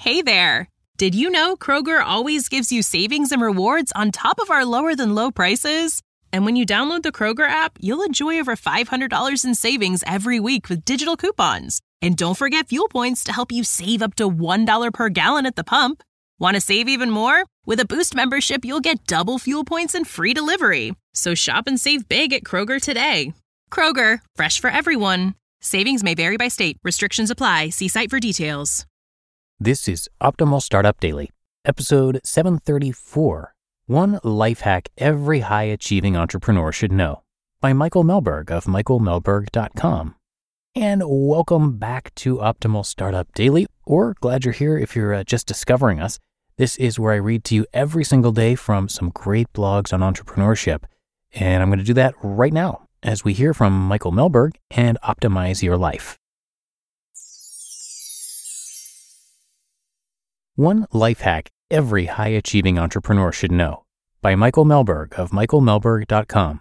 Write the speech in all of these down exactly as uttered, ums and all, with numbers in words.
Hey there! Did you know Kroger always gives you savings and rewards on top of our lower-than-low prices? And when you download the Kroger app, you'll enjoy over five hundred dollars in savings every week with digital coupons. And don't forget fuel points to help you save up to one dollar per gallon at the pump. Want to save even more? With a Boost membership, you'll get double fuel points and free delivery. So shop and save big at Kroger today. Kroger, fresh for everyone. Savings may vary by state. Restrictions apply. See site for details. This is Optimal Startup Daily, episode seven thirty-four, One Life Hack Every High-Achieving Entrepreneur Should Know, by Michael Melberg of michael melberg dot com. And welcome back to Optimal Startup Daily, or glad you're here if you're uh, just discovering us. This is where I read to you every single day from some great blogs on entrepreneurship, and I'm going to do that right now as we hear from Michael Melberg and optimize your life. One Life Hack Every High-Achieving Entrepreneur Should Know, by Michael Melberg of michael melberg dot com.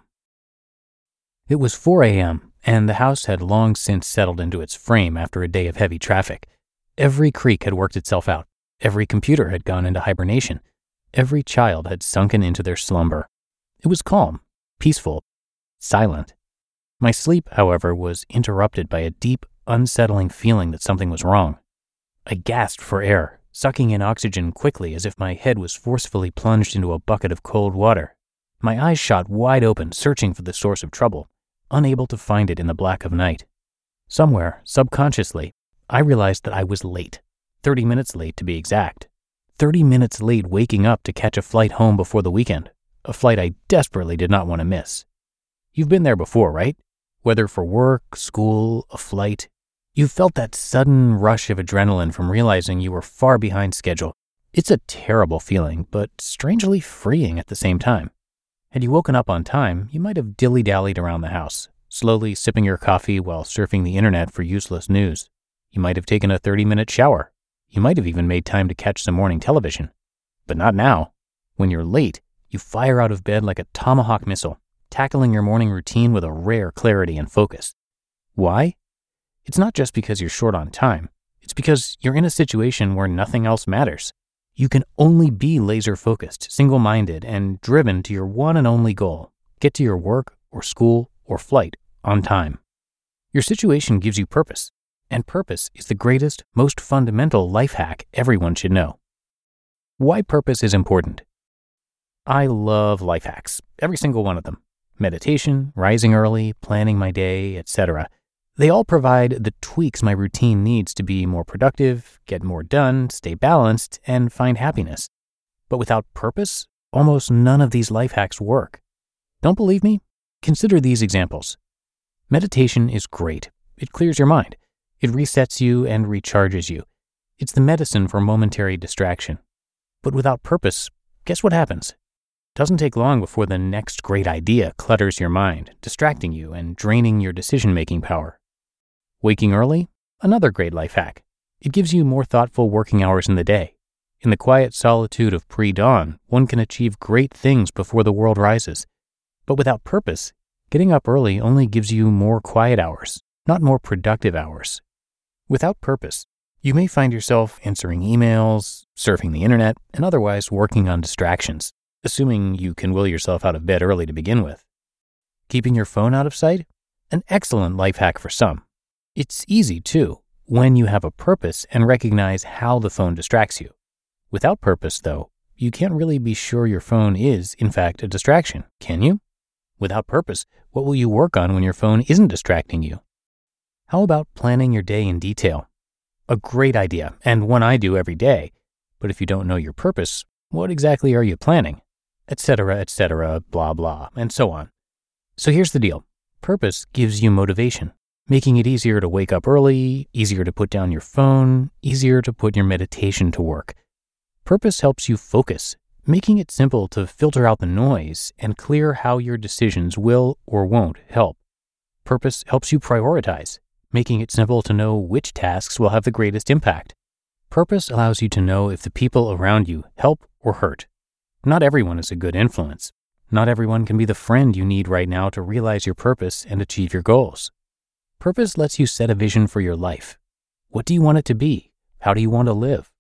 It was four a.m., and the house had long since settled into its frame after a day of heavy traffic. Every creak had worked itself out. Every computer had gone into hibernation. Every child had sunken into their slumber. It was calm, peaceful, silent. My sleep, however, was interrupted by a deep, unsettling feeling that something was wrong. I gasped for air, sucking in oxygen quickly as if my head was forcefully plunged into a bucket of cold water. My eyes shot wide open, searching for the source of trouble, unable to find it in the black of night. Somewhere, subconsciously, I realized that I was late. Thirty minutes late, to be exact. Thirty minutes late waking up to catch a flight home before the weekend, a flight I desperately did not want to miss. You've been there before, right? Whether for work, school, a flight. You felt that sudden rush of adrenaline from realizing you were far behind schedule. It's a terrible feeling, but strangely freeing at the same time. Had you woken up on time, you might have dilly-dallied around the house, slowly sipping your coffee while surfing the internet for useless news. You might have taken a thirty-minute shower. You might have even made time to catch some morning television. But not now. When you're late, you fire out of bed like a Tomahawk missile, tackling your morning routine with a rare clarity and focus. Why? It's not just because you're short on time. It's because you're in a situation where nothing else matters. You can only be laser-focused, single-minded, and driven to your one and only goal: get to your work or school or flight on time. Your situation gives you purpose, and purpose is the greatest, most fundamental life hack everyone should know. Why purpose is important. I love life hacks, every single one of them. Meditation, rising early, planning my day, et cetera. They all provide the tweaks my routine needs to be more productive, get more done, stay balanced, and find happiness. But without purpose, almost none of these life hacks work. Don't believe me? Consider these examples. Meditation is great. It clears your mind. It resets you and recharges you. It's the medicine for momentary distraction. But without purpose, guess what happens? It doesn't take long before the next great idea clutters your mind, distracting you and draining your decision-making power. Waking early? Another great life hack. It gives you more thoughtful working hours in the day. In the quiet solitude of pre-dawn, one can achieve great things before the world rises. But without purpose, getting up early only gives you more quiet hours, not more productive hours. Without purpose, you may find yourself answering emails, surfing the internet, and otherwise working on distractions, assuming you can will yourself out of bed early to begin with. Keeping your phone out of sight? An excellent life hack for some. It's easy, too, when you have a purpose and recognize how the phone distracts you. Without purpose, though, you can't really be sure your phone is, in fact, a distraction, can you? Without purpose, what will you work on when your phone isn't distracting you? How about planning your day in detail? A great idea, and one I do every day. But if you don't know your purpose, what exactly are you planning? Etc., et cetera, blah, blah, and so on. So here's the deal. Purpose gives you motivation, making it easier to wake up early, easier to put down your phone, easier to put your meditation to work. Purpose helps you focus, making it simple to filter out the noise and clear how your decisions will or won't help. Purpose helps you prioritize, making it simple to know which tasks will have the greatest impact. Purpose allows you to know if the people around you help or hurt. Not everyone is a good influence. Not everyone can be the friend you need right now to realize your purpose and achieve your goals. Purpose lets you set a vision for your life. What do you want it to be? How do you want to live?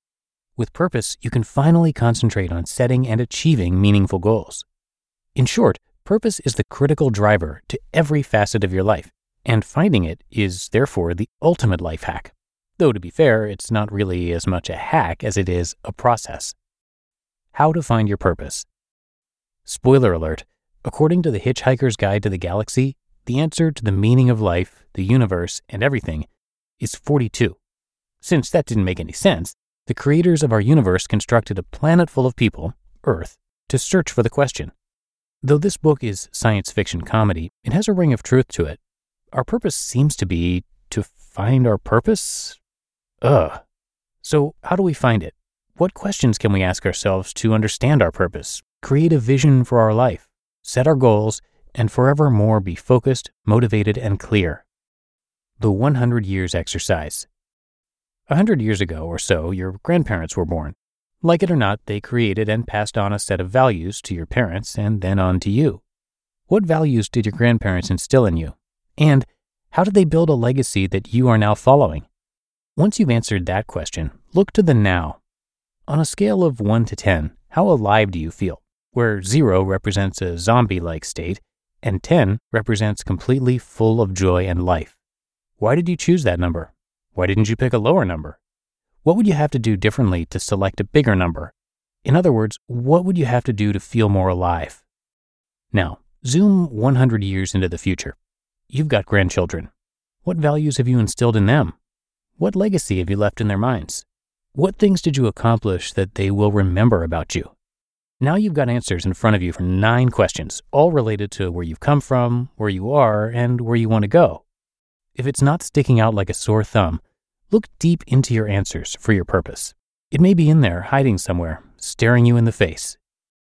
With purpose, you can finally concentrate on setting and achieving meaningful goals. In short, purpose is the critical driver to every facet of your life, and finding it is therefore the ultimate life hack. Though to be fair, it's not really as much a hack as it is a process. How to find your purpose. Spoiler alert, according to the Hitchhiker's Guide to the Galaxy, the answer to the meaning of life, the universe, and everything is forty-two. Since that didn't make any sense, the creators of our universe constructed a planet full of people, Earth, to search for the question. Though this book is science fiction comedy, it has a ring of truth to it. Our purpose seems to be to find our purpose? Ugh. So how do we find it? What questions can we ask ourselves to understand our purpose, create a vision for our life, set our goals, and forevermore be focused, motivated, and clear? The one hundred years exercise. A hundred years ago or so, your grandparents were born. Like it or not, they created and passed on a set of values to your parents and then on to you. What values did your grandparents instill in you? And how did they build a legacy that you are now following? Once you've answered that question, look to the now. On a scale of one to ten, how alive do you feel? Where zero represents a zombie-like state and ten represents completely full of joy and life. Why did you choose that number? Why didn't you pick a lower number? What would you have to do differently to select a bigger number? In other words, what would you have to do to feel more alive? Now, zoom one hundred years into the future. You've got grandchildren. What values have you instilled in them? What legacy have you left in their minds? What things did you accomplish that they will remember about you? Now you've got answers in front of you for nine questions, all related to where you've come from, where you are, and where you want to go. If it's not sticking out like a sore thumb, look deep into your answers for your purpose. It may be in there, hiding somewhere, staring you in the face.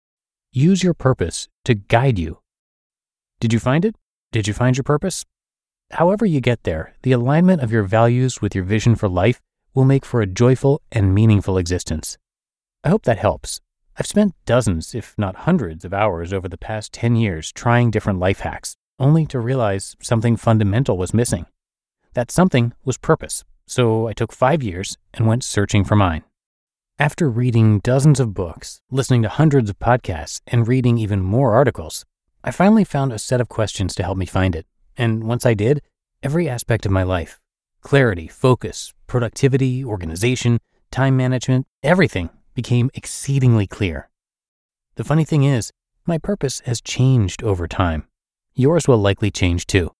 Use your purpose to guide you. Did you find it? Did you find your purpose? However you get there, the alignment of your values with your vision for life will make for a joyful and meaningful existence. I hope that helps. I've spent dozens, if not hundreds, of hours over the past ten years trying different life hacks, only to realize something fundamental was missing. That something was purpose, so I took five years and went searching for mine. After reading dozens of books, listening to hundreds of podcasts, and reading even more articles, I finally found a set of questions to help me find it. And once I did, every aspect of my life, clarity, focus, productivity, organization, time management, everything became exceedingly clear. The funny thing is, my purpose has changed over time. Yours will likely change too.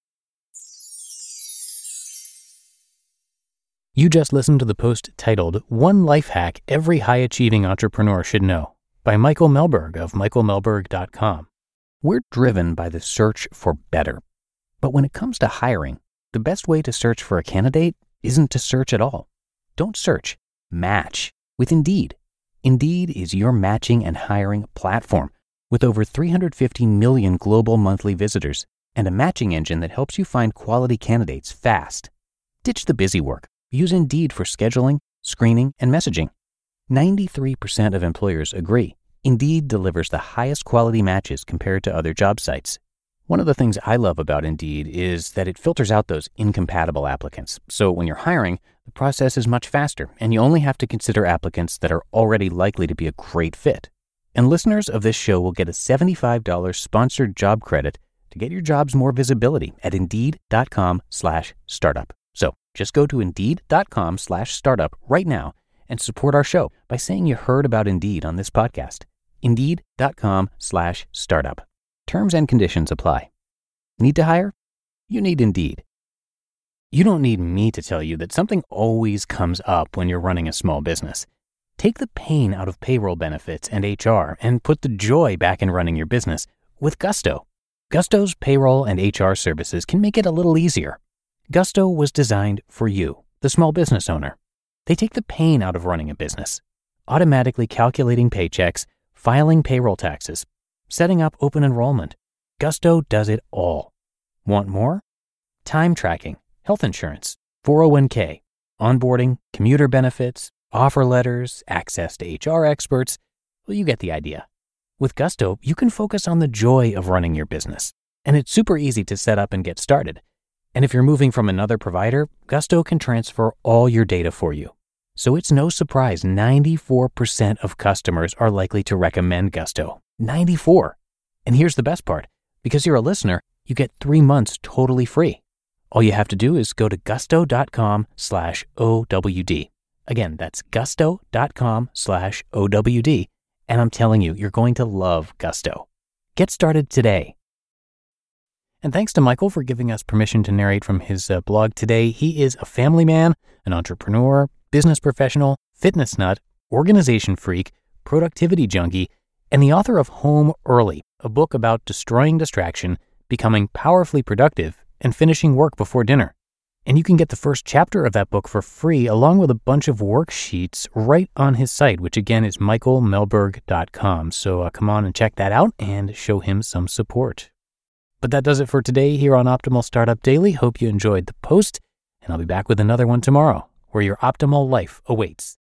You just listened to the post titled One Life Hack Every High-Achieving Entrepreneur Should Know by Michael Melberg of michael melberg dot com. We're driven by the search for better. But when it comes to hiring, the best way to search for a candidate isn't to search at all. Don't search, match with Indeed. Indeed is your matching and hiring platform with over three hundred fifty million global monthly visitors and a matching engine that helps you find quality candidates fast. Ditch the busy work. Use Indeed for scheduling, screening, and messaging. ninety-three percent of employers agree Indeed delivers the highest quality matches compared to other job sites. One of the things I love about Indeed is that it filters out those incompatible applicants. So when you're hiring, the process is much faster, and you only have to consider applicants that are already likely to be a great fit. And listeners of this show will get a seventy-five dollars sponsored job credit to get your jobs more visibility at Indeed.com slash startup. So just go to Indeed.com slash startup right now and support our show by saying you heard about Indeed on this podcast. Indeed.com slash startup. Terms and conditions apply. Need to hire? You need Indeed. You don't need me to tell you that something always comes up when you're running a small business. Take the pain out of payroll benefits and H R and put the joy back in running your business with Gusto. Gusto's payroll and H R services can make it a little easier. Gusto was designed for you, the small business owner. They take the pain out of running a business, automatically calculating paychecks, filing payroll taxes, setting up open enrollment. Gusto does it all. Want more? Time tracking, health insurance, four oh one k, onboarding, commuter benefits, offer letters, access to H R experts. Well, you get the idea. With Gusto, you can focus on the joy of running your business, and it's super easy to set up and get started. And if you're moving from another provider, Gusto can transfer all your data for you. So it's no surprise ninety-four percent of customers are likely to recommend Gusto. ninety-four. And here's the best part. Because you're a listener, you get three months totally free. All you have to do is go to gusto.com slash OWD. Again, that's gusto.com slash OWD. And I'm telling you, you're going to love Gusto. Get started today. And thanks to Michael for giving us permission to narrate from his uh, blog today. He is a family man, an entrepreneur, business professional, fitness nut, organization freak, productivity junkie, and the author of Home Early, a book about destroying distraction, becoming powerfully productive, and finishing work before dinner. And you can get the first chapter of that book for free along with a bunch of worksheets right on his site, which again is michael melberg dot com. So uh, come on and check that out and show him some support. But that does it for today here on Optimal Startup Daily. Hope you enjoyed the post, and I'll be back with another one tomorrow, where your optimal life awaits.